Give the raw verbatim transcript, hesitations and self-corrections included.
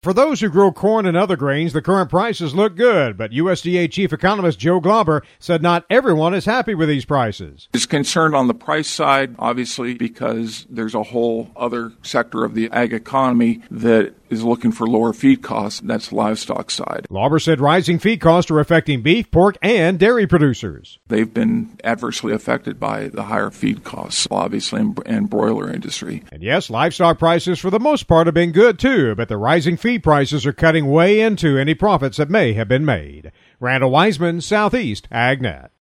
For those who grow corn and other grains, the current prices look good, but U S D A Chief Economist Joe Glauber said not everyone is happy with these prices. Is concerned on the price side, obviously, because there's a whole other sector of the ag economy that is looking for lower feed costs. That's the livestock side. Glauber said rising feed costs are affecting beef, pork, and dairy producers. They've been adversely affected by the higher feed costs, obviously, and broiler industry. And yes, livestock prices for the most part have been good too, but the rising feed prices are cutting way into any profits that may have been made. Randall Wiseman, Southeast AgNet.